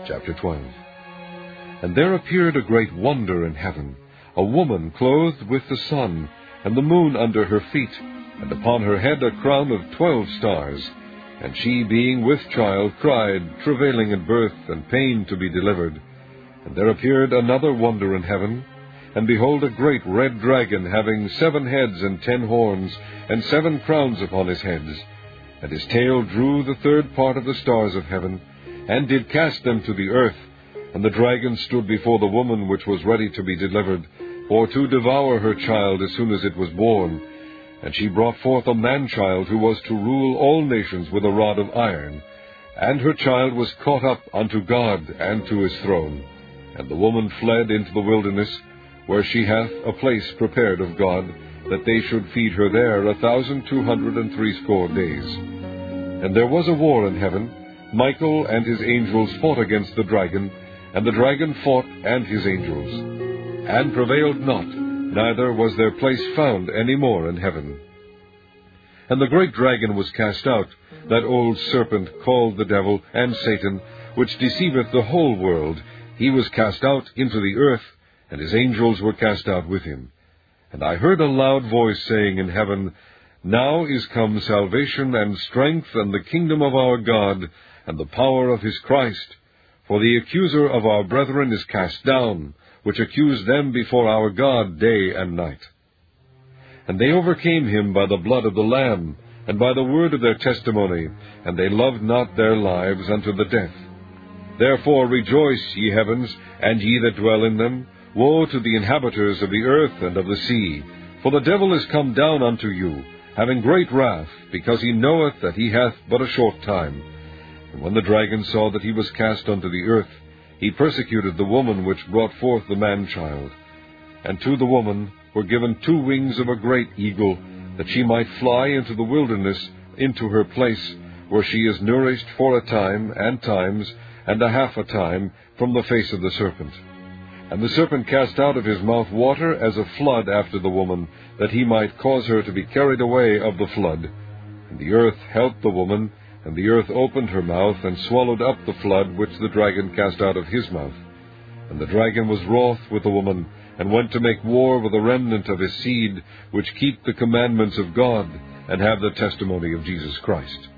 Chapter 12. And there appeared a great wonder in heaven, a woman clothed with the sun, and the moon under her feet, and upon her head a crown of 12 stars. And she, being with child, cried, travailing in birth, and pain to be delivered. And there appeared another wonder in heaven, and behold, a great red dragon, having 7 heads and 10 horns, and 7 crowns upon his heads. And his tail drew the 3rd part of the stars of heaven, and did cast them to the earth. And the dragon stood before the woman which was ready to be delivered, for to devour her child as soon as it was born. And she brought forth a man-child, who was to rule all nations with a rod of iron. And her child was caught up unto God and to his throne. And the woman fled into the wilderness, where she hath a place prepared of God, that they should feed her there 1,260 days. And there was a war in heaven. Michael and his angels fought against the dragon, and the dragon fought and his angels, and prevailed not, neither was their place found any more in heaven. And the great dragon was cast out, that old serpent called the devil and Satan, which deceiveth the whole world. He was cast out into the earth, and his angels were cast out with him. And I heard a loud voice saying in heaven, Now is come salvation and strength and the kingdom of our God, and the power of his Christ. For the accuser of our brethren is cast down, which accused them before our God day and night. And they overcame him by the blood of the Lamb, and by the word of their testimony, and they loved not their lives unto the death. Therefore rejoice, ye heavens, and ye that dwell in them. Woe to the inhabitants of the earth and of the sea! For the devil is come down unto you, having great wrath, because he knoweth that he hath but a short time. And when the dragon saw that he was cast unto the earth, he persecuted the woman which brought forth the man-child. And to the woman were given 2 wings of a great eagle, that she might fly into the wilderness, into her place, where she is nourished for a time, and times, and a half a time, from the face of the serpent. And the serpent cast out of his mouth water as a flood after the woman, that he might cause her to be carried away of the flood. And the earth helped the woman, and the earth opened her mouth, and swallowed up the flood which the dragon cast out of his mouth. And the dragon was wroth with the woman, and went to make war with the remnant of his seed, which keep the commandments of God, and have the testimony of Jesus Christ.